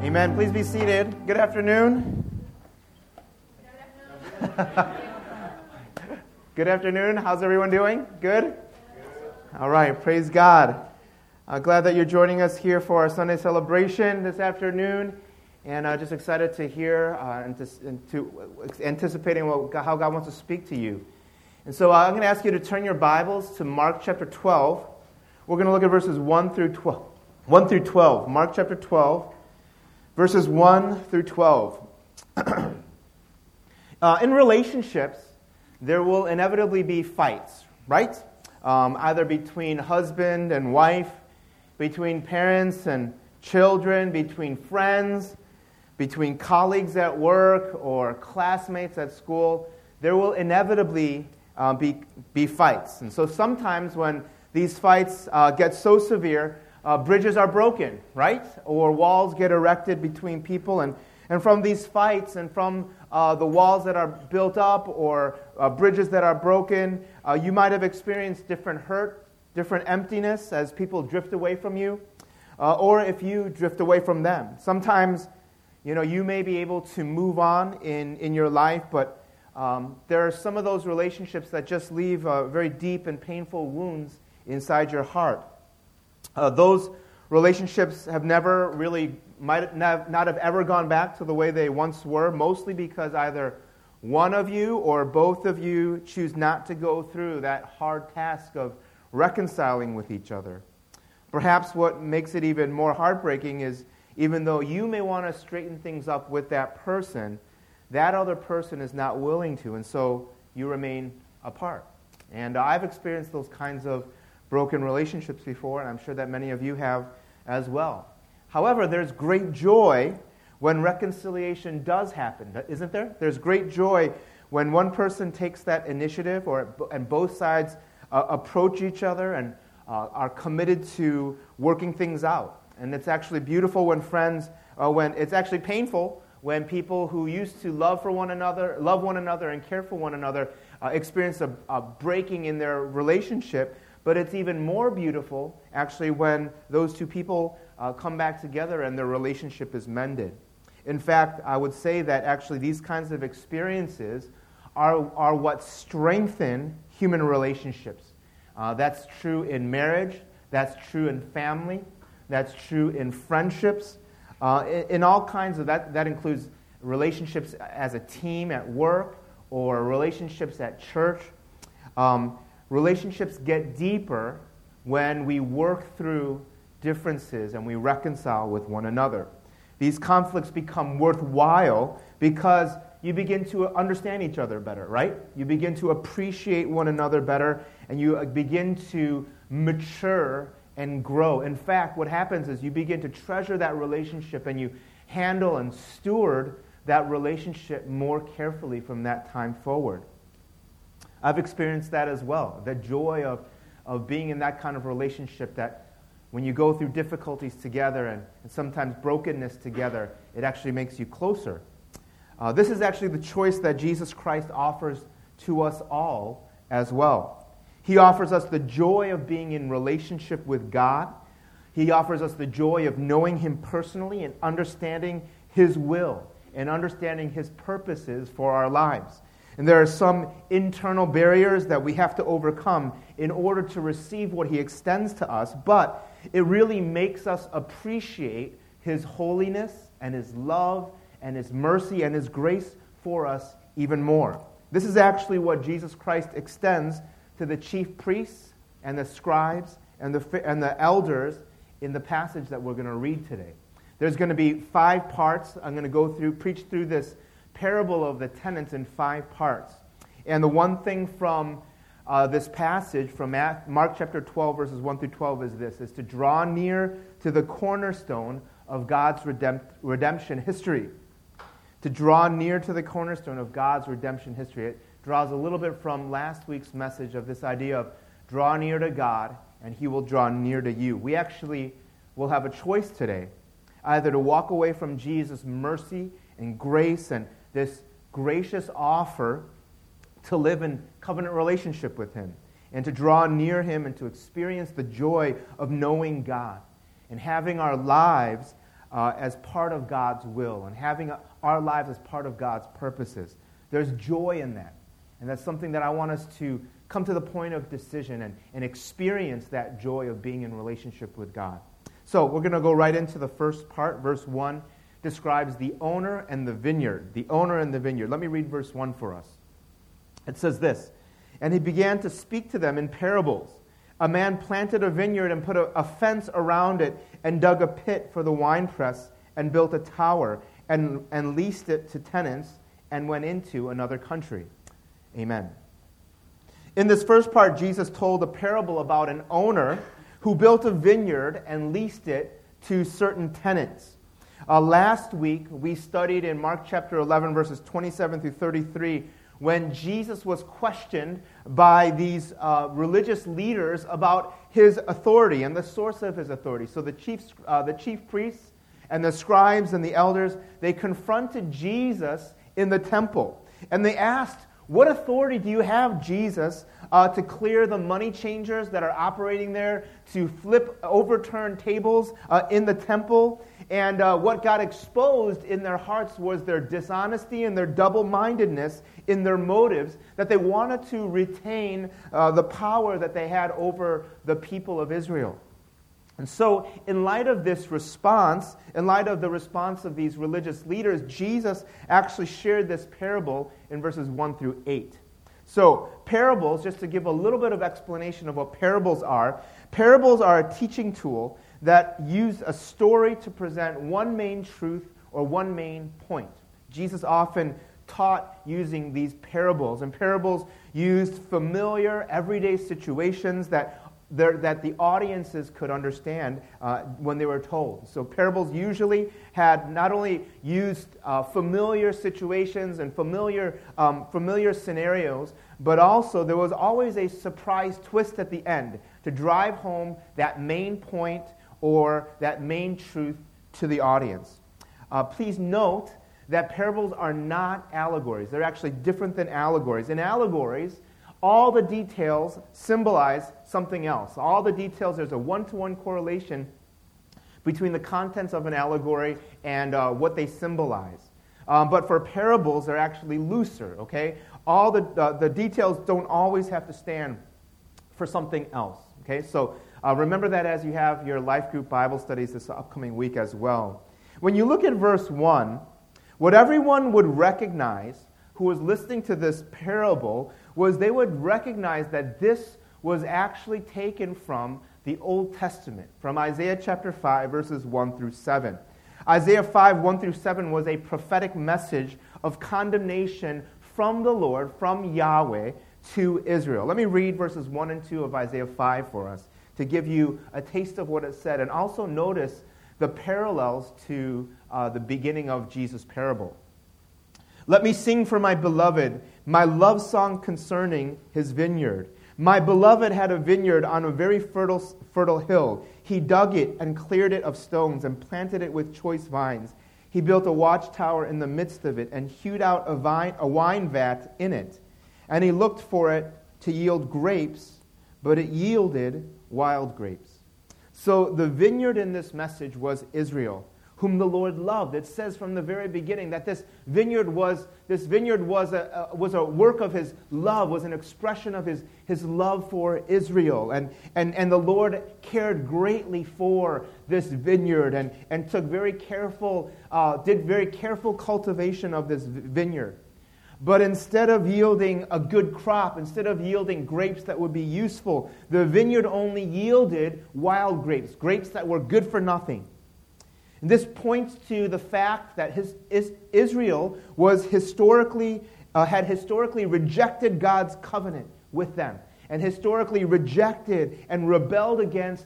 Amen. Please be seated. Good afternoon. Good afternoon. How's everyone doing? Good? All right. Praise God. Glad that you're joining us here for our Sunday celebration this afternoon. And just excited to hear and anticipating how God wants to speak to you. And so I'm going to ask you to turn your Bibles to Mark chapter 12. We're going to look at verses 1 through 12. 1 through 12. Mark chapter 12, verses 1 through 12. In relationships, there will inevitably be fights, right? Either between husband and wife, between parents and children, between friends, between colleagues at work or classmates at school. There will inevitably be fights. And so sometimes when these fights get so severe, bridges are broken, right? Or walls get erected between people. And from these fights and from the walls that are built up or bridges that are broken, you might have experienced different hurt, different emptiness as people drift away from you, or if you drift away from them. Sometimes, you may be able to move on in your life, but there are some of those relationships that just leave very deep and painful wounds inside your heart. Those relationships have never really, might not have ever gone back to the way they once were, mostly because either one of you or both of you choose not to go through that hard task of reconciling with each other. Perhaps what makes it even more heartbreaking is even though you may want to straighten things up with that person, that other person is not willing to, and so you remain apart. And I've experienced those kinds of broken relationships before, and I'm sure that many of you have as well. However, there's great joy when reconciliation does happen, isn't there? There's great joy when one person takes that initiative and both sides approach each other and are committed to working things out. And it's actually beautiful when it's actually painful when people who used to love one another and care for one another experience a breaking in their relationship. But it's even more beautiful, actually, when those two people come back together and their relationship is mended. In fact, I would say that actually these kinds of experiences are what strengthen human relationships. That's true in marriage. That's true in family. That's true in friendships. In all kinds of that includes relationships as a team at work or relationships at church. Relationships get deeper when we work through differences and we reconcile with one another. These conflicts become worthwhile because you begin to understand each other better, right? You begin to appreciate one another better, and you begin to mature and grow. In fact, what happens is you begin to treasure that relationship and you handle and steward that relationship more carefully from that time forward. I've experienced that as well, the joy of being in that kind of relationship that when you go through difficulties together and sometimes brokenness together, it actually makes you closer. This is actually the choice that Jesus Christ offers to us all as well. He offers us the joy of being in relationship with God. He offers us the joy of knowing Him personally and understanding His will and understanding His purposes for our lives. And there are some internal barriers that we have to overcome in order to receive what He extends to us, but it really makes us appreciate His holiness and His love and His mercy and His grace for us even more. This is actually what Jesus Christ extends to the chief priests and the scribes and the elders in the passage that we're going to read today. There's going to be 5 parts. I'm going to preach through this parable of the tenants in 5 parts. And the one thing from this passage, from Mark chapter 12, verses 1 through 12, is to draw near to the cornerstone of God's redemption history. To draw near to the cornerstone of God's redemption history. It draws a little bit from last week's message of this idea of draw near to God and He will draw near to you. We actually will have a choice today, either to walk away from Jesus' mercy and grace and this gracious offer to live in covenant relationship with Him and to draw near Him and to experience the joy of knowing God and having our lives as part of God's will and having our lives as part of God's purposes. There's joy in that. And that's something that I want us to come to the point of decision and experience that joy of being in relationship with God. So we're going to go right into the first part. Verse 1 describes the owner and the vineyard. The owner and the vineyard. Let me read verse 1 for us. It says this, "And he began to speak to them in parables. A man planted a vineyard and put a fence around it and dug a pit for the winepress and built a tower and leased it to tenants and went into another country." Amen. In this first part, Jesus told a parable about an owner who built a vineyard and leased it to certain tenants. Last week, we studied in Mark chapter 11, verses 27 through 33, when Jesus was questioned by these religious leaders about his authority and the source of his authority. So the chief priests and the scribes and the elders, they confronted Jesus in the temple. And they asked, "What authority do you have, Jesus, to clear the money changers that are operating there, to overturn tables in the temple?" And what got exposed in their hearts was their dishonesty and their double-mindedness in their motives, that they wanted to retain the power that they had over the people of Israel. And so, in light of this response, in light of the response of these religious leaders, Jesus actually shared this parable in verses 1 through 8. So, parables, just to give a little bit of explanation of what parables are a teaching tool that use a story to present one main truth or one main point. Jesus often taught using these parables, and parables used familiar, everyday situations that the audiences could understand when they were told. So parables usually had not only used familiar situations and familiar scenarios, but also there was always a surprise twist at the end to drive home that main point or that main truth to the audience. Please note that parables are not allegories. They're actually different than allegories. In allegories, all the details symbolize something else. All the details, there's a one-to-one correlation between the contents of an allegory and what they symbolize. But for parables, they're actually looser, okay? All the details don't always have to stand for something else, okay? So remember that as you have your life group Bible studies this upcoming week as well. When you look at verse 1, what everyone would recognize who was listening to this parable was they would recognize that this was actually taken from the Old Testament, from Isaiah chapter 5, verses 1 through 7. Isaiah 5, 1 through 7 was a prophetic message of condemnation from the Lord, from Yahweh, to Israel. Let me read verses 1 and 2 of Isaiah 5 for us to give you a taste of what it said, and also notice the parallels to the beginning of Jesus' parable. "Let me sing for my beloved my love song concerning his vineyard. My beloved had a vineyard on a very fertile hill. He dug it and cleared it of stones and planted it with choice vines. He built a watchtower in the midst of it and hewed out a wine vat in it. And he looked for it to yield grapes, but it yielded wild grapes." So the vineyard in this message was Israel, whom the Lord loved. It says from the very beginning that this vineyard was a work of his love, was an expression of his love for Israel. And the Lord cared greatly for this vineyard and did very careful cultivation of this vineyard. But instead of yielding a good crop, instead of yielding grapes that would be useful, the vineyard only yielded wild grapes, grapes that were good for nothing. And this points to the fact that Israel had historically rejected God's covenant with them, and historically rejected and rebelled against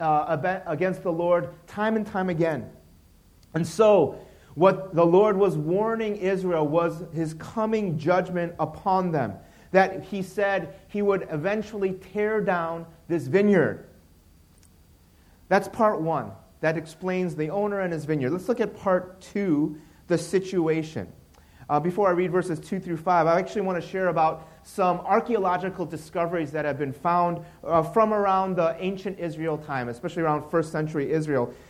the Lord time and time again. And so, what the Lord was warning Israel was his coming judgment upon them, that he said he would eventually tear down this vineyard. That's part one. That explains the owner and his vineyard. Let's look at part 2, the situation. Before I read verses 2 through 5, I actually want to share about some archaeological discoveries that have been found from around the ancient Israel time, especially around 1st century Israel,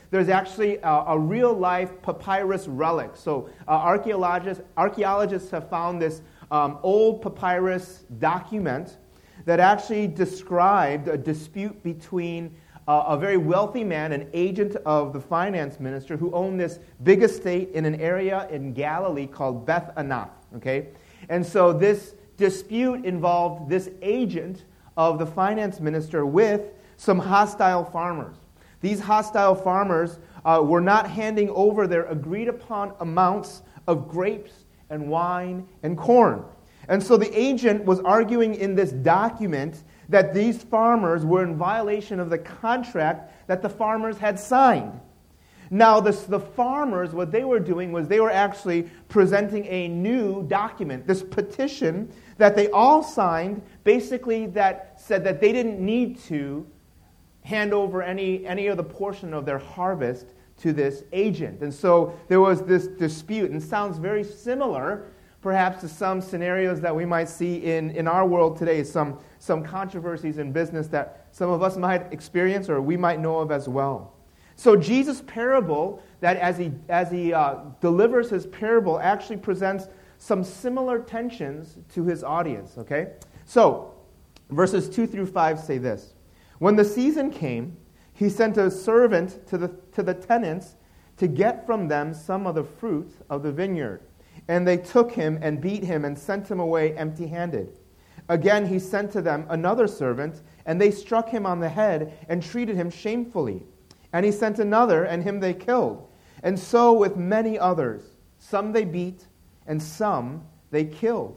there's actually a real-life papyrus relic. So archaeologists have found this old papyrus document that actually described a dispute between a very wealthy man, an agent of the finance minister, who owned this big estate in an area in Galilee called Beth Anath. Okay? And so this dispute involved this agent of the finance minister with some hostile farmers. These hostile farmers were not handing over their agreed-upon amounts of grapes and wine and corn. And so the agent was arguing in this document that these farmers were in violation of the contract that the farmers had signed. Now, the farmers, what they were doing was they were actually presenting a new document, this petition that they all signed, basically that said that they didn't need to hand over any of the portion of their harvest to this agent. And so there was this dispute, and it sounds very similar perhaps to some scenarios that we might see in our world today, some controversies in business that some of us might experience or we might know of as well. So Jesus' parable, that as he delivers his parable, actually presents some similar tensions to his audience, okay? So, verses 2 through 5 say this. When the season came, he sent a servant to the tenants to get from them some of the fruit of the vineyard. And they took him and beat him and sent him away empty-handed. Again he sent to them another servant, and they struck him on the head and treated him shamefully. And he sent another, and him they killed. And so with many others, some they beat, and some they killed.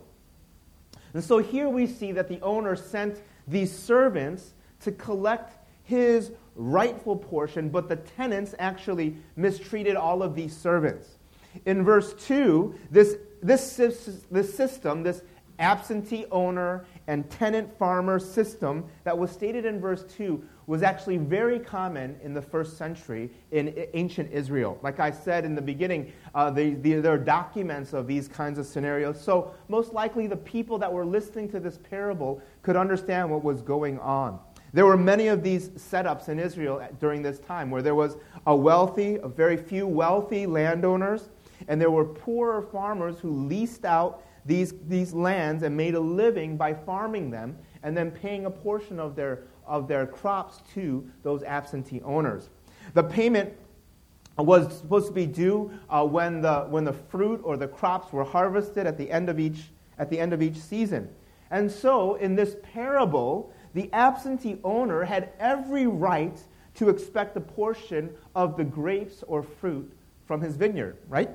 And so here we see that the owner sent these servants to collect his rightful portion, but the tenants actually mistreated all of these servants. In verse 2, this system, this absentee owner and tenant farmer system that was stated in verse 2 was actually very common in the first century in ancient Israel. Like I said in the beginning, there are documents of these kinds of scenarios. So most likely the people that were listening to this parable could understand what was going on. There were many of these setups in Israel during this time where there was a very few wealthy landowners, and there were poorer farmers who leased out these lands and made a living by farming them and then paying a portion of their crops to those absentee owners. The payment was supposed to be due when the fruit or the crops were harvested at the end of each season. And so in this parable, the absentee owner had every right to expect a portion of the grapes or fruit from his vineyard, right?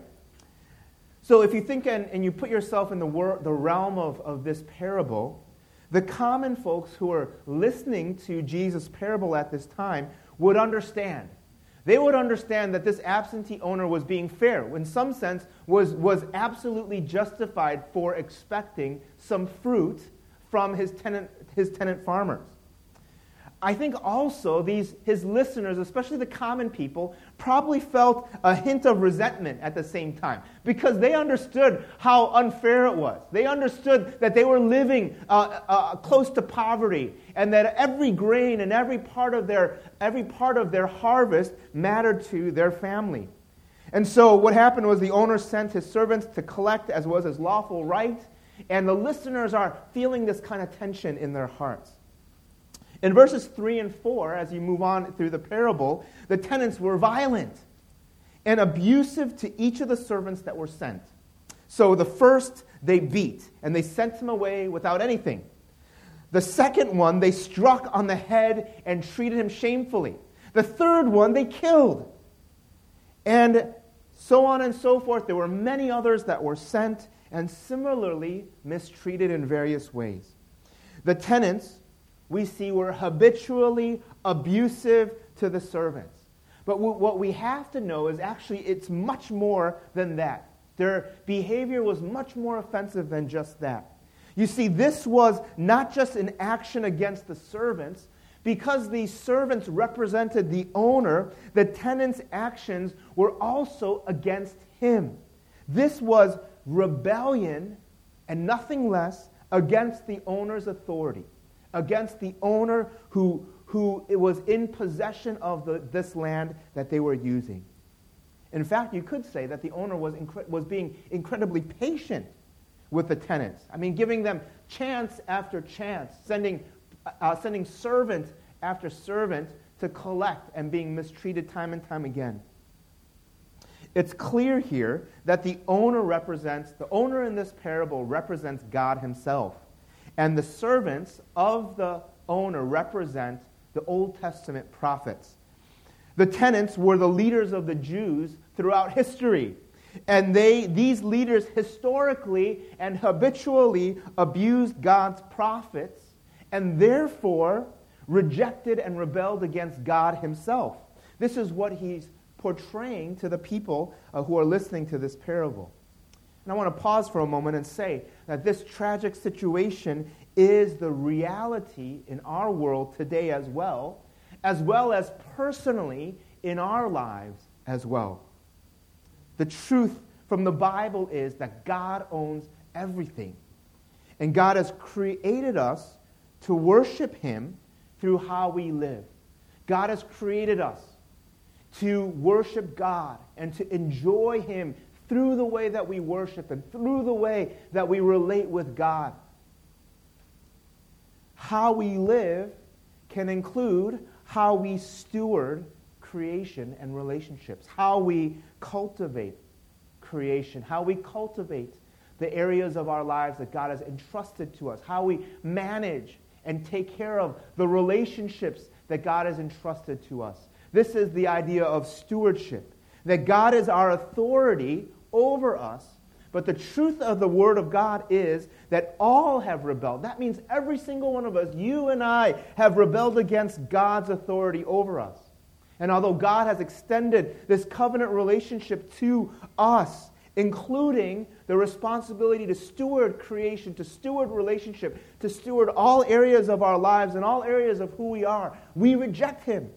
So if you think and you put yourself in the realm of this parable, the common folks who are listening to Jesus' parable at this time would understand. They would understand that this absentee owner was being fair, in some sense was absolutely justified for expecting some fruit from his tenant farmers. I think also his listeners, especially the common people, probably felt a hint of resentment at the same time because they understood how unfair it was. They understood that they were living close to poverty and that every grain and every part of their harvest mattered to their family. And so what happened was the owner sent his servants to collect as was his lawful right, and the listeners are feeling this kind of tension in their hearts. In verses 3 and 4, as you move on through the parable, the tenants were violent and abusive to each of the servants that were sent. So the first they beat, and they sent him away without anything. The second one they struck on the head and treated him shamefully. The third one they killed. And so on and so forth. There were many others that were sent and similarly mistreated in various ways. The tenants, we see, were habitually abusive to the servants. But what we have to know is actually it's much more than that. Their behavior was much more offensive than just that. You see, this was not just an action against the servants. Because these servants represented the owner, the tenant's actions were also against him. This was rebellion and nothing less against the owner's authority, against the owner who who was in possession of this land that they were using. In fact, you could say that the owner was being incredibly patient with the tenants. I mean, giving them chance after chance, sending servant after servant to collect and being mistreated time and time again. It's clear here that the owner in this parable represents God himself. And the servants of the owner represent the Old Testament prophets. The tenants were the leaders of the Jews throughout history. And these leaders historically and habitually abused God's prophets and therefore rejected and rebelled against God himself. This is what he's portraying to the people who are listening to this parable. And I want to pause for a moment and say that this tragic situation is the reality in our world today as well as personally in our lives as well. The truth from the Bible is that God owns everything. And God has created us to worship him through how we live. God has created us to worship God and to enjoy him through the way that we worship and through the way that we relate with God. How we live can include how we steward creation and relationships, how we cultivate creation, how we cultivate the areas of our lives that God has entrusted to us, how we manage and take care of the relationships that God has entrusted to us. This is the idea of stewardship, that God is our authority over us, but the truth of the Word of God is that all have rebelled. That means every single one of us, you and I, have rebelled against God's authority over us. And although God has extended this covenant relationship to us, including the responsibility to steward creation, to steward relationship, to steward all areas of our lives and all areas of who we are, we reject him.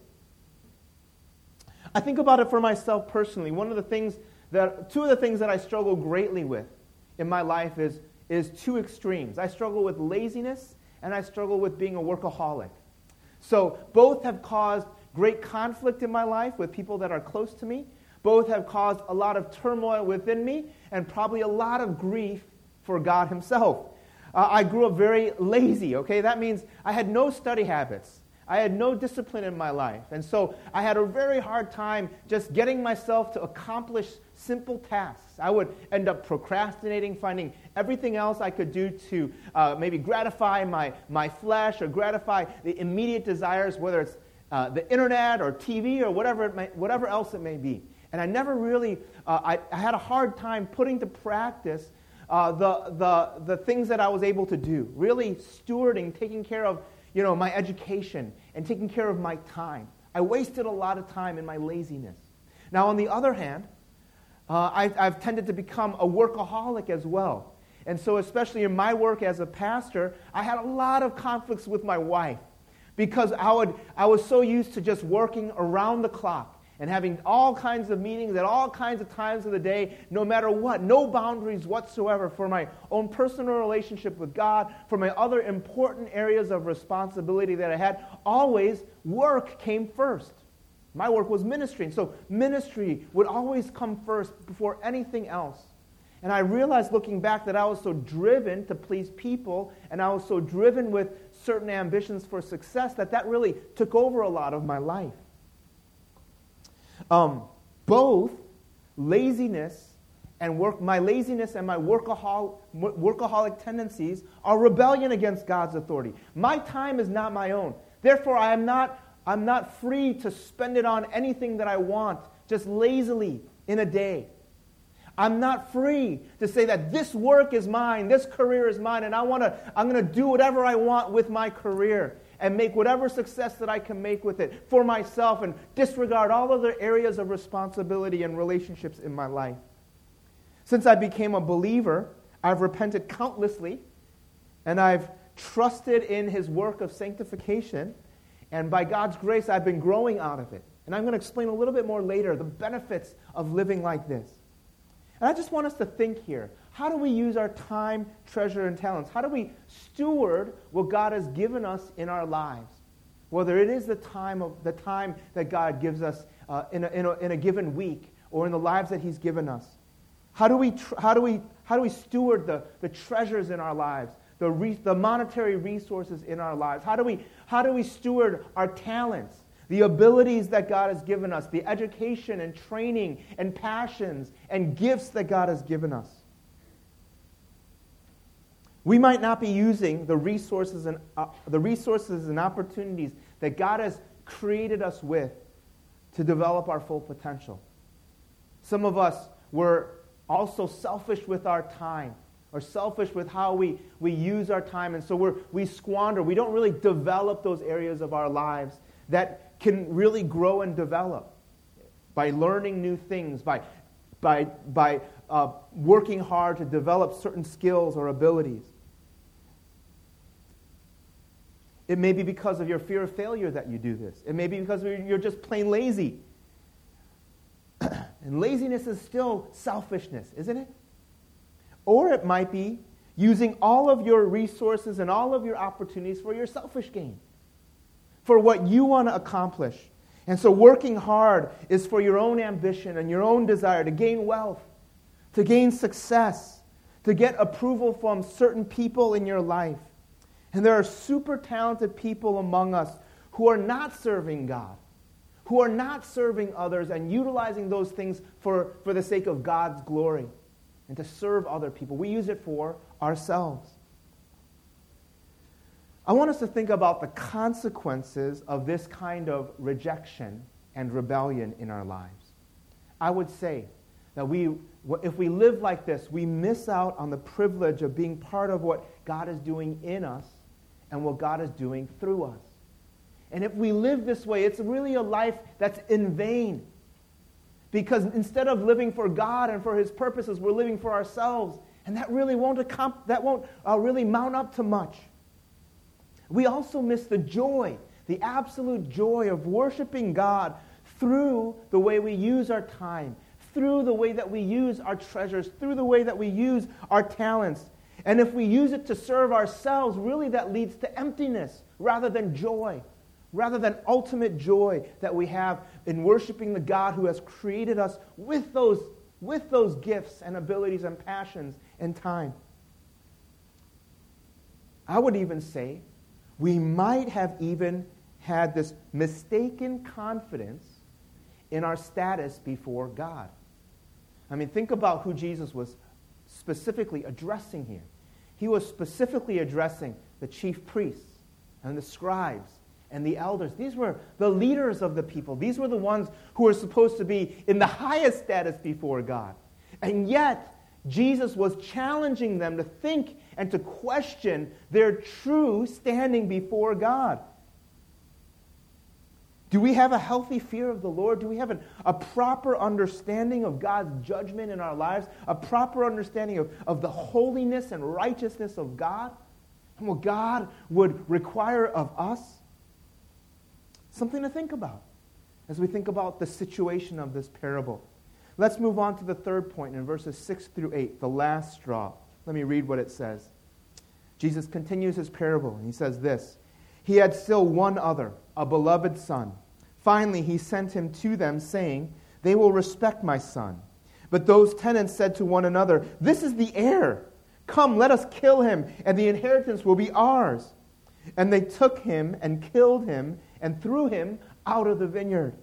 I think about it for myself personally. Two of the things that I struggle greatly with in my life is two extremes. I struggle with laziness and I struggle with being a workaholic. So both have caused great conflict in my life with people that are close to me. Both have caused a lot of turmoil within me and probably a lot of grief for God himself. I grew up very lazy, okay? That means I had no study habits. I had no discipline in my life. And so I had a very hard time just getting myself to accomplish simple tasks. I would end up procrastinating, finding everything else I could do to maybe gratify my flesh or gratify the immediate desires, whether it's the internet or TV or whatever else it may be. And I never really, I had a hard time putting to practice the things that I was able to do, really stewarding, taking care of my education and taking care of my time. I wasted a lot of time in my laziness. Now, on the other hand, I've tended to become a workaholic as well. And so especially in my work as a pastor, I had a lot of conflicts with my wife because I was so used to just working around the clock and having all kinds of meetings at all kinds of times of the day, no matter what, no boundaries whatsoever for my own personal relationship with God, for my other important areas of responsibility that I had. Always work came first. My work was ministry, and so ministry would always come first before anything else. And I realized looking back that I was so driven to please people, and I was so driven with certain ambitions for success that really took over a lot of my life. Both laziness and my laziness and my workaholic tendencies are rebellion against God's authority. My time is not my own. Therefore, I'm not free to spend it on anything that I want, just lazily in a day. I'm not free to say that this work is mine, this career is mine, and I'm going to do whatever I want with my career and make whatever success that I can make with it for myself and disregard all other areas of responsibility and relationships in my life. Since I became a believer, I've repented countlessly, and I've trusted in his work of sanctification, and by God's grace, I've been growing out of it. And I'm going to explain a little bit more later the benefits of living like this. And I just want us to think here. How do we use our time, treasure, and talents? How do we steward what God has given us in our lives? whether it is the time that God gives us in a given week or in the lives that He's given us. How do we steward the treasures in our lives, the monetary resources in our lives? How do we steward our talents, the abilities that God has given us, the education and training and passions and gifts that God has given us? We might not be using the resources and opportunities that God has created us with to develop our full potential. Some of us were also selfish with our time, or selfish with how we use our time, and so we squander. We don't really develop those areas of our lives that can really grow and develop by learning new things, by working hard to develop certain skills or abilities. It may be because of your fear of failure that you do this. It may be because you're just plain lazy. And laziness is still selfishness, isn't it? Or it might be using all of your resources and all of your opportunities for your selfish gain, for what you want to accomplish. And so working hard is for your own ambition and your own desire to gain wealth, to gain success, to get approval from certain people in your life. And there are super talented people among us who are not serving God, who are not serving others and utilizing those things for the sake of God's glory and to serve other people. We use it for ourselves. I want us to think about the consequences of this kind of rejection and rebellion in our lives. I would say that if we live like this, we miss out on the privilege of being part of what God is doing in us and what God is doing through us. And if we live this way, it's really a life that's in vain. Because instead of living for God and for His purposes, we're living for ourselves. And that really won't really mount up to much. We also miss the joy, the absolute joy of worshiping God through the way we use our time, through the way that we use our treasures, through the way that we use our talents. And if we use it to serve ourselves, really that leads to emptiness rather than joy, rather than ultimate joy that we have in worshiping the God who has created us with those gifts and abilities and passions and time. I would even say we might have even had this mistaken confidence in our status before God. I mean, think about who Jesus was specifically addressing here. He was specifically addressing the chief priests and the scribes and the elders. These were the leaders of the people. These were the ones who were supposed to be in the highest status before God. And yet, Jesus was challenging them to think and to question their true standing before God. Do we have a healthy fear of the Lord? Do we have a proper understanding of God's judgment in our lives? A proper understanding of the holiness and righteousness of God? And what God would require of us? Something to think about as we think about the situation of this parable. Let's move on to the third point in verses 6 through 8, the last straw. Let me read what it says. Jesus continues his parable, and he says this: He had still one other, a beloved son. Finally, he sent him to them, saying, They will respect my son. But those tenants said to one another, This is the heir. Come, let us kill him, and the inheritance will be ours. And they took him and killed him and threw him out of the vineyard.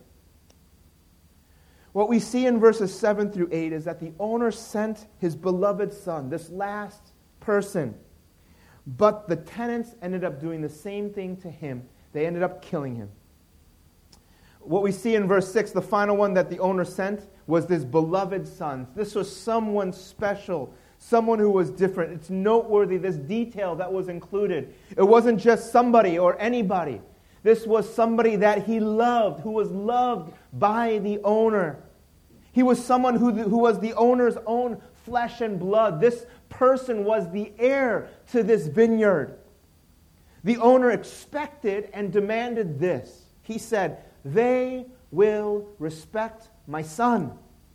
What we see in verses 7 through 8 is that the owner sent his beloved son, this last person. But the tenants ended up doing the same thing to him. They ended up killing him. What we see in verse 6, the final one that the owner sent was this beloved son. This was someone special, someone who was different. It's noteworthy, this detail that was included. It wasn't just somebody or anybody. This was somebody that he loved, who was loved by the owner. He was someone who was the owner's own flesh and blood. This person was the heir to this vineyard. The owner expected and demanded this. He said, They will respect my son.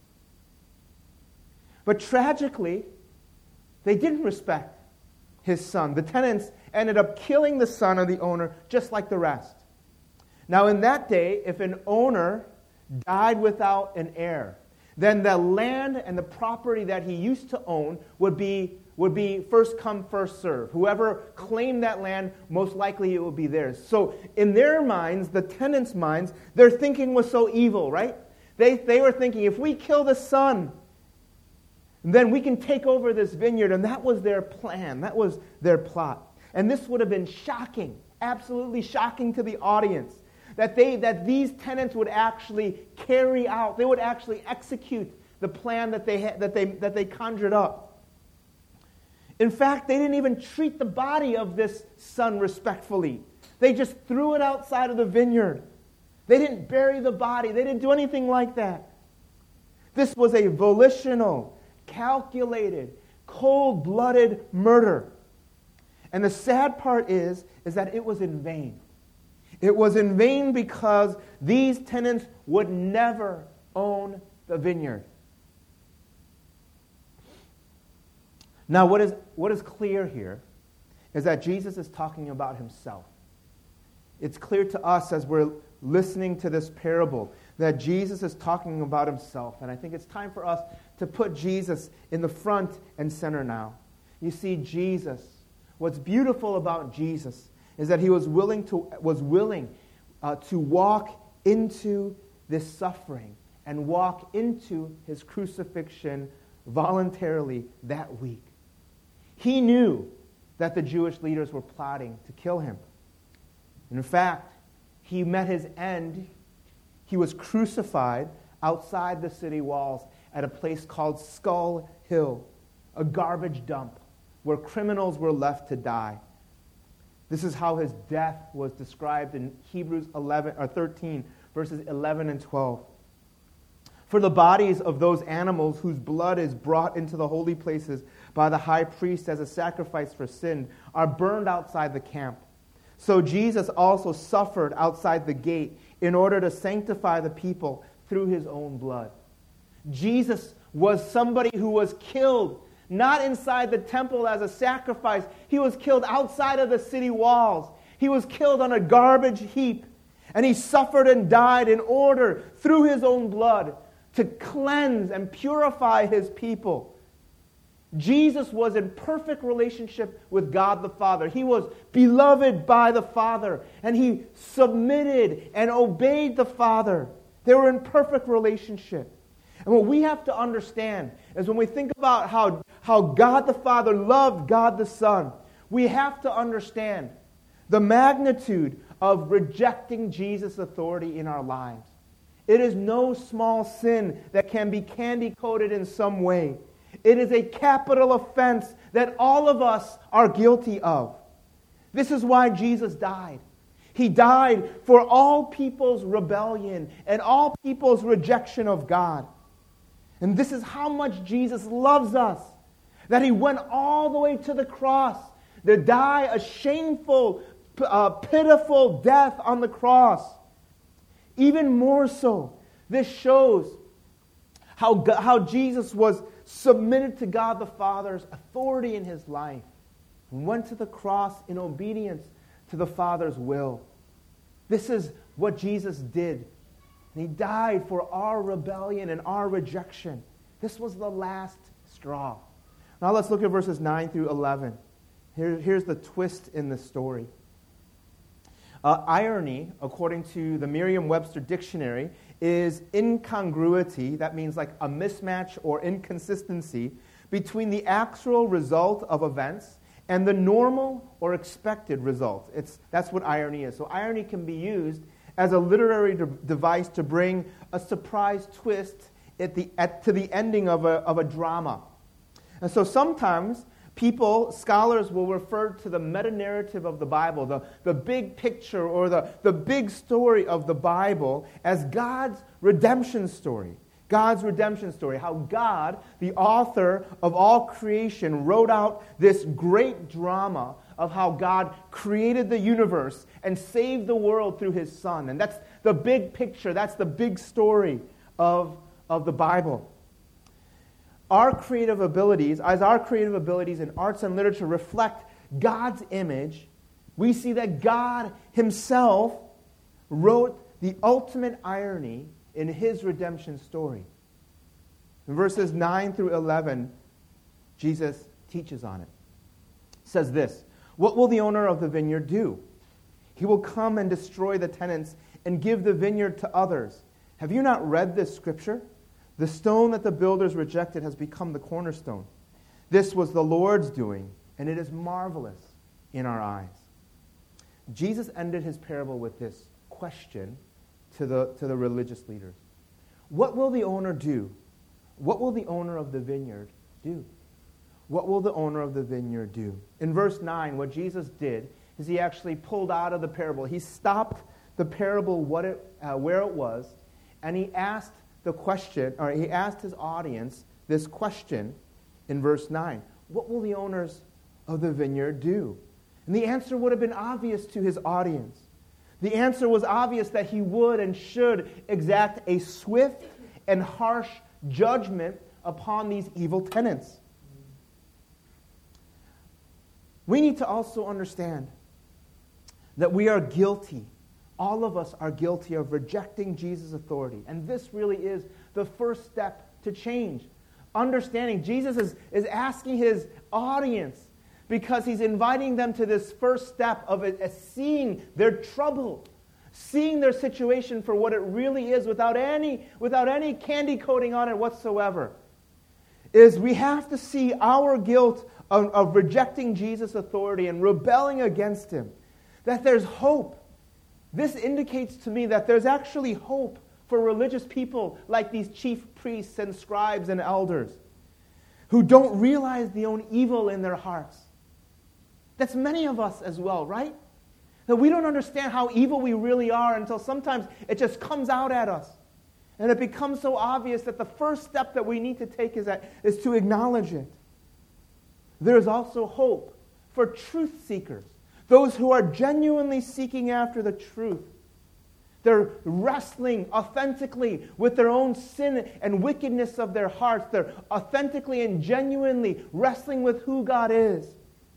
But tragically, they didn't respect his son. The tenants ended up killing the son of the owner just like the rest. Now, in that day, if an owner died without an heir, then the land and the property that he used to own would be first come, first serve. Whoever claimed that land, most likely it would be theirs. So in their minds, the tenants' minds, their thinking was so evil, right? They were thinking, if we kill the son, then we can take over this vineyard. And that was their plan. That was their plot. And this would have been shocking, absolutely shocking to the audience, that these tenants would actually carry out, they would actually execute the plan that they conjured up. In fact, they didn't even treat the body of this son respectfully. They just threw it outside of the vineyard. They didn't bury the body. They didn't do anything like that. This was a volitional, calculated, cold-blooded murder. And the sad part is that it was in vain. It was in vain because these tenants would never own the vineyard. Now, what is clear here is that Jesus is talking about himself. It's clear to us as we're listening to this parable that Jesus is talking about himself. And I think it's time for us to put Jesus in the front and center now. You see, Jesus, what's beautiful about Jesus is that he was willing to walk into this suffering and walk into his crucifixion voluntarily that week. He knew that the Jewish leaders were plotting to kill him. In fact, he met his end. He was crucified outside the city walls at a place called Skull Hill, a garbage dump where criminals were left to die. This is how his death was described in Hebrews 13, verses 11 and 12. For the bodies of those animals whose blood is brought into the holy places by the high priest as a sacrifice for sin are burned outside the camp. So Jesus also suffered outside the gate in order to sanctify the people through his own blood. Jesus was somebody who was killed not inside the temple as a sacrifice. He was killed outside of the city walls. He was killed on a garbage heap. And he suffered and died in order, through his own blood, to cleanse and purify his people. Jesus was in perfect relationship with God the Father. He was beloved by the Father, and he submitted and obeyed the Father. They were in perfect relationship. And what we have to understand is when we think about how God the Father loved God the Son, we have to understand the magnitude of rejecting Jesus' authority in our lives. It is no small sin that can be candy-coated in some way. It is a capital offense that all of us are guilty of. This is why Jesus died. He died for all people's rebellion and all people's rejection of God. And this is how much Jesus loves us, that he went all the way to the cross to die a shameful, pitiful death on the cross. Even more so, this shows how Jesus was submitted to God the Father's authority in his life and went to the cross in obedience to the Father's will. This is what Jesus did. And he died for our rebellion and our rejection. This was the last straw. Now let's look at verses 9 through 11. Here's the twist in the story. Irony, according to the Merriam-Webster dictionary, is incongruity. That means like a mismatch or inconsistency between the actual result of events and the normal or expected result. That's what irony is. So irony can be used as a literary device to bring a surprise twist to the ending of a drama. And so sometimes scholars will refer to the meta-narrative of the Bible, the big picture or the big story of the Bible as God's redemption story. God's redemption story. How God, the author of all creation, wrote out this great drama of how God created the universe and saved the world through his Son. And that's the big picture. That's the big story of the Bible. As our creative abilities in arts and literature reflect God's image, we see that God himself wrote the ultimate irony in his redemption story. In verses 9 through 11, Jesus teaches on it. It says this, "What will the owner of the vineyard do? He will come and destroy the tenants and give the vineyard to others. Have you not read this scripture? The stone that the builders rejected has become the cornerstone. This was the Lord's doing, and it is marvelous in our eyes." Jesus ended his parable with this question to the religious leaders. What will the owner do? What will the owner of the vineyard do? What will the owner of the vineyard do? In verse 9, what Jesus did is he actually pulled out of the parable. He stopped the parable where it was, and he asked the question, or he asked his audience this question in verse 9. What will the owners of the vineyard do? And the answer would have been obvious to his audience. The answer was obvious that he would and should exact a swift and harsh judgment upon these evil tenants. We need to also understand that we are guilty. All of us are guilty of rejecting Jesus' authority. And this really is the first step to change. Understanding Jesus is asking his audience, because he's inviting them to this first step of seeing their trouble, seeing their situation for what it really is without any candy coating on it whatsoever, is we have to see our guilt of rejecting Jesus' authority and rebelling against him, that there's hope. This indicates to me that there's actually hope for religious people like these chief priests and scribes and elders who don't realize the own evil in their hearts. That's many of us as well, right? That we don't understand how evil we really are until sometimes it just comes out at us. And it becomes so obvious that the first step that we need to take is to acknowledge it. There is also hope for truth seekers, those who are genuinely seeking after the truth. They're wrestling authentically with their own sin and wickedness of their hearts. They're authentically and genuinely wrestling with who God is.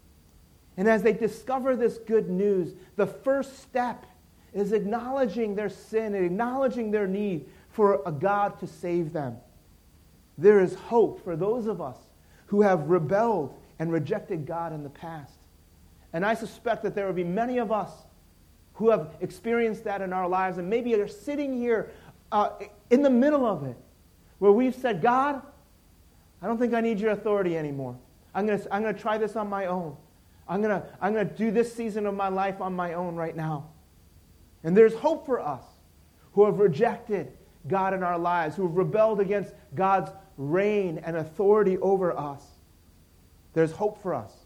And as they discover this good news, the first step is acknowledging their sin and acknowledging their need for a God to save them. There is hope for those of us who have rebelled and rejected God in the past. And I suspect that there will be many of us who have experienced that in our lives, and maybe are sitting here in the middle of it, where we've said, God, I don't think I need your authority anymore. I'm going to try this on my own. I'm going to do this season of my life on my own right now. And there's hope for us who have rejected God in our lives, who have rebelled against God's reign and authority over us. There's hope for us.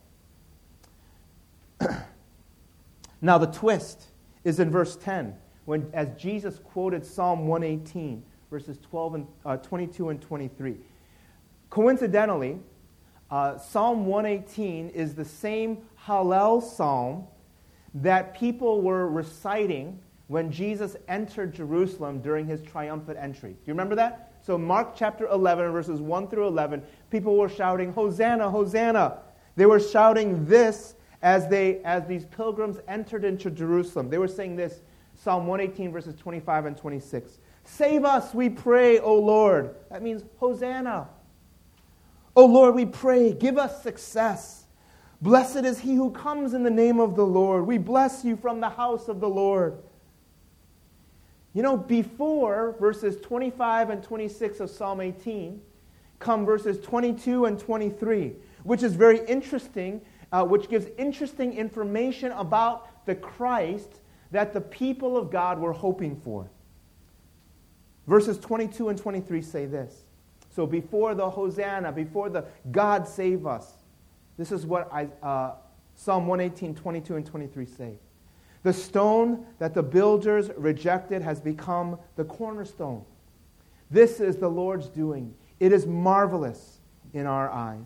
Now the twist is in verse 10, as Jesus quoted Psalm 118, verses 22 and 23. Coincidentally, Psalm 118 is the same Hallel psalm that people were reciting when Jesus entered Jerusalem during his triumphant entry. Do you remember that? So Mark chapter 11, verses 1 through 11, people were shouting, Hosanna, Hosanna. They were shouting this as these pilgrims entered into Jerusalem. They were saying this, Psalm 118, verses 25 and 26. Save us, we pray, O Lord. That means Hosanna. O Lord, we pray, give us success. Blessed is he who comes in the name of the Lord. We bless you from the house of the Lord. You know, before verses 25 and 26 of Psalm 18 come verses 22 and 23, which is very interesting, which gives interesting information about the Christ that the people of God were hoping for. Verses 22 and 23 say this. So before the Hosanna, before the God save us, this is what Psalm 118, 22 and 23 say. The stone that the builders rejected has become the cornerstone. This is the Lord's doing. It is marvelous in our eyes.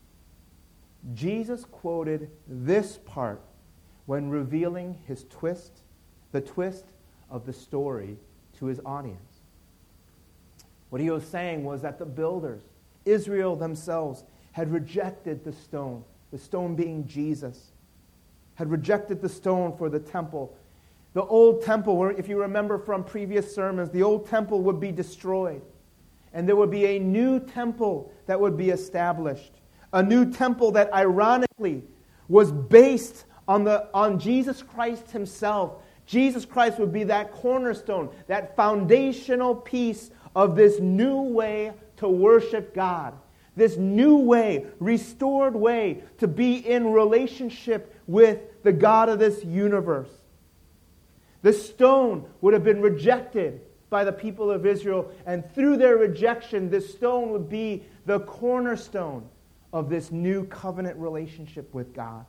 Jesus quoted this part when revealing the twist of the story to his audience. What he was saying was that the builders, Israel themselves, had rejected the stone being Jesus, had rejected the stone for the temple. The old temple, if you remember from previous sermons, the old temple would be destroyed. And there would be a new temple that would be established. A new temple that ironically was based on Jesus Christ himself. Jesus Christ would be that cornerstone, that foundational piece of this new way to worship God. This new way, restored way to be in relationship with the God of this universe. The stone would have been rejected by the people of Israel, and through their rejection, this stone would be the cornerstone of this new covenant relationship with God.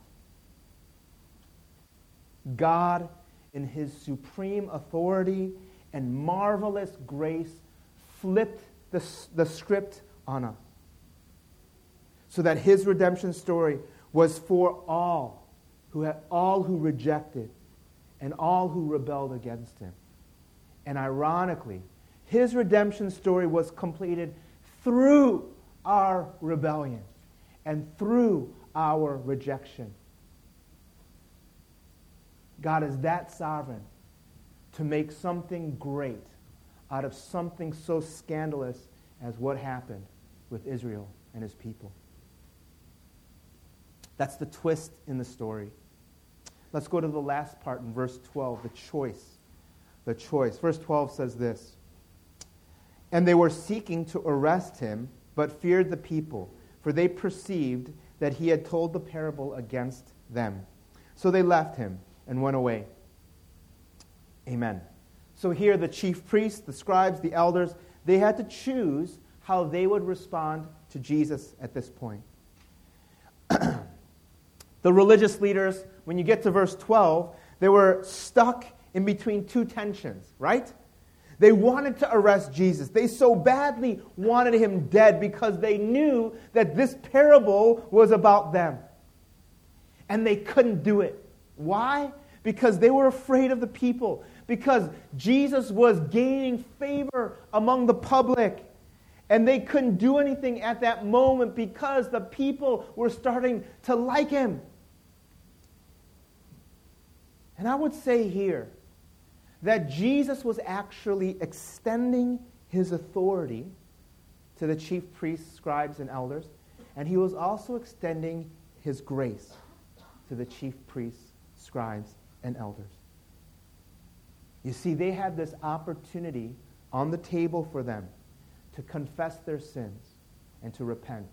God, in his supreme authority and marvelous grace, flipped the script on us, so that his redemption story was for all who rejected and all who rebelled against him. And ironically, his redemption story was completed through our rebellion and through our rejection. God is that sovereign to make something great out of something so scandalous as what happened with Israel and his people. That's the twist in the story. Let's go to the last part in verse 12, the choice. The choice. Verse 12 says this: "And they were seeking to arrest him, but feared the people, for they perceived that he had told the parable against them. So they left him and went away." Amen. So here the chief priests, the scribes, the elders, they had to choose how they would respond to Jesus at this point. The religious leaders, when you get to verse 12, they were stuck in between two tensions, right? They wanted to arrest Jesus. They so badly wanted him dead because they knew that this parable was about them. And they couldn't do it. Why? Because they were afraid of the people. Because Jesus was gaining favor among the public. And they couldn't do anything at that moment because the people were starting to like him. And I would say here that Jesus was actually extending his authority to the chief priests, scribes, and elders, and he was also extending his grace to the chief priests, scribes, and elders. You see, they had this opportunity on the table for them to confess their sins and to repent,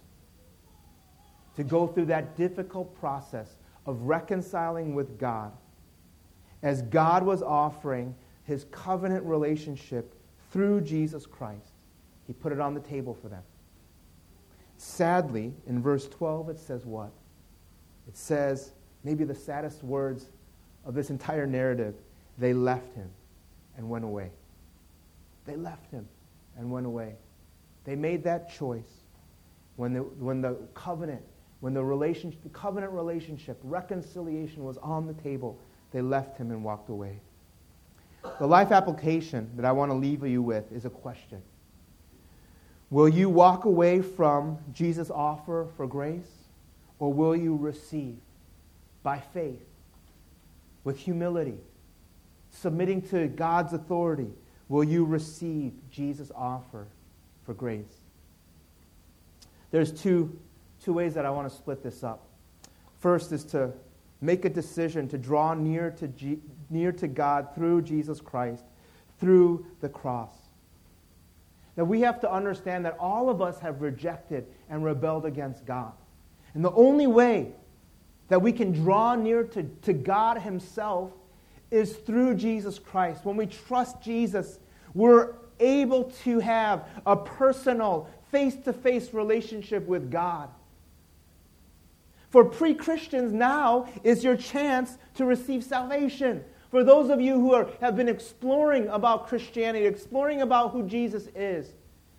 to go through that difficult process of reconciling with God, as God was offering his covenant relationship through Jesus Christ. He put it on the table for them. Sadly, in verse 12, it says what? It says, maybe the saddest words of this entire narrative, they left him and went away. They left him and went away. They made that choice when the covenant relationship, reconciliation was on the table. They left him and walked away. The life application that I want to leave you with is a question. Will you walk away from Jesus' offer for grace, or will you receive by faith, with humility, submitting to God's authority? Will you receive Jesus' offer for grace? There's two ways that I want to split this up. First is to make a decision to draw near to God through Jesus Christ, through the cross. Now we have to understand that all of us have rejected and rebelled against God. And the only way that we can draw near to God himself is through Jesus Christ. When we trust Jesus, we're able to have a personal, face-to-face relationship with God. For pre-Christians, now is your chance to receive salvation. For those of you who have been exploring about Christianity, exploring about who Jesus is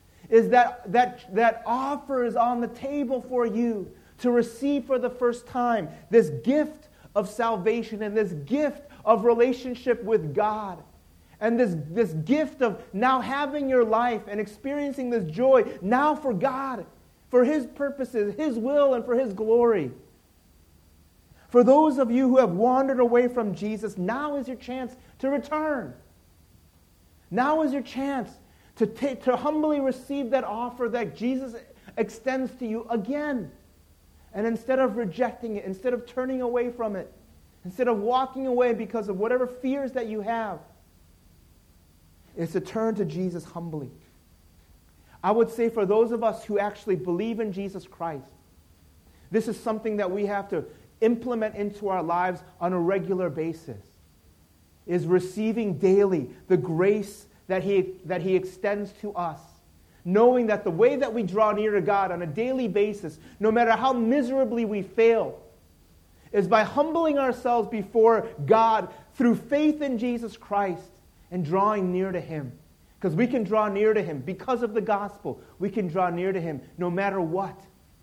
that offer is on the table for you to receive for the first time this gift of salvation and this gift of relationship with God. And this gift of now having your life and experiencing this joy now for God, for his purposes, his will, and for his glory. For those of you who have wandered away from Jesus, now is your chance to return. Now is your chance to humbly receive that offer that Jesus extends to you again. And instead of rejecting it, instead of turning away from it, instead of walking away because of whatever fears that you have, is to turn to Jesus humbly. I would say for those of us who actually believe in Jesus Christ, this is something that we have to implement into our lives on a regular basis, is receiving daily the grace that He extends to us. Knowing that the way that we draw near to God on a daily basis, no matter how miserably we fail, is by humbling ourselves before God through faith in Jesus Christ and drawing near to Him. Because we can draw near to Him because of the gospel. We can draw near to Him no matter what.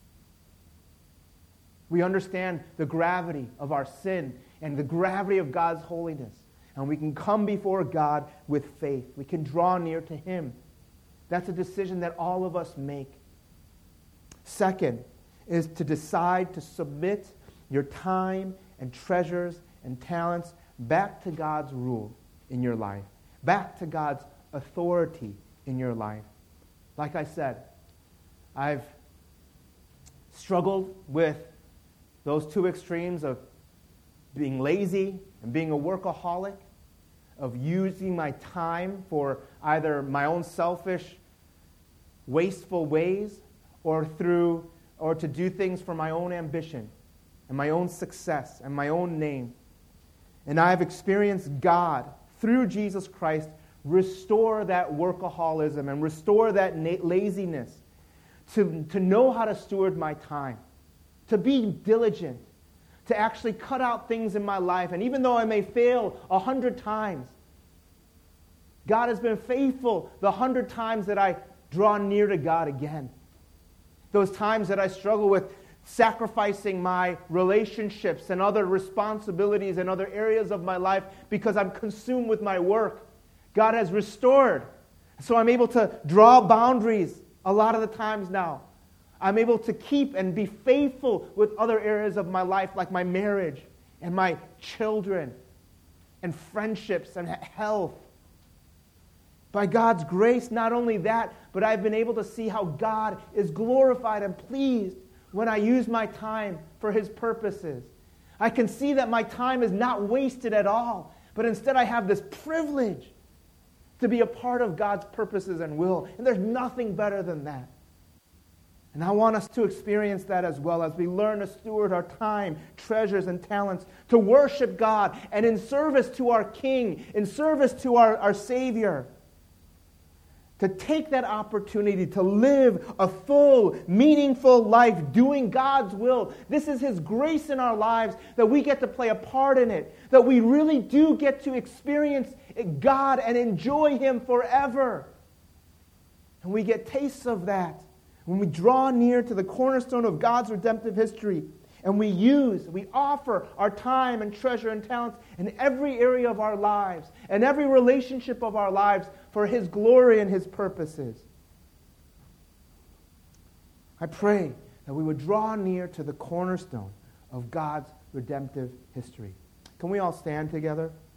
We understand the gravity of our sin and the gravity of God's holiness. And we can come before God with faith. We can draw near to Him. That's a decision that all of us make. Second is to decide to submit your time and treasures and talents back to God's rule in your life, back to God's authority in your life. Like I said, I've struggled with those two extremes of being lazy and being a workaholic, of using my time for either my own selfish, wasteful ways or to do things for my own ambition and my own success and my own name. And I've experienced God, through Jesus Christ, restore that workaholism and restore that laziness, to know how to steward my time, to be diligent, to actually cut out things in my life. And even though I may fail 100 times, God has been faithful the 100 times that I draw near to God again. Those times that I struggle with sacrificing my relationships and other responsibilities and other areas of my life because I'm consumed with my work, God has restored. So I'm able to draw boundaries a lot of the times now. I'm able to keep and be faithful with other areas of my life, like my marriage and my children and friendships and health. By God's grace, not only that, but I've been able to see how God is glorified and pleased when I use my time for His purposes. I can see that my time is not wasted at all, but instead I have this privilege to be a part of God's purposes and will. And there's nothing better than that. And I want us to experience that as well as we learn to steward our time, treasures, and talents to worship God and in service to our King, in service to our Savior. To take that opportunity to live a full, meaningful life doing God's will. This is His grace in our lives that we get to play a part in it. That we really do get to experience God and enjoy Him forever. And we get tastes of that when we draw near to the cornerstone of God's redemptive history. And we offer our time and treasure and talents in every area of our lives and every relationship of our lives for His glory and His purposes. I pray that we would draw near to the cornerstone of God's redemptive history. Can we all stand together?